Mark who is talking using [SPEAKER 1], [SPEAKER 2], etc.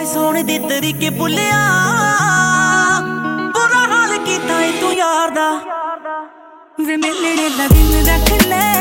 [SPEAKER 1] ਸੋਹਣੇ ਦੇ ਤਰੀਕੇ ਭੁੱਲਿਆ ਬੁਰਾ ਹਾਲ ਕੀਤਾ ਏ ਤੂੰ ਯਾਰ ਦਾ ਵੇ ਮੇਰੇ ਦਾ ਦਿਨ ਰੱਖ ਲੈ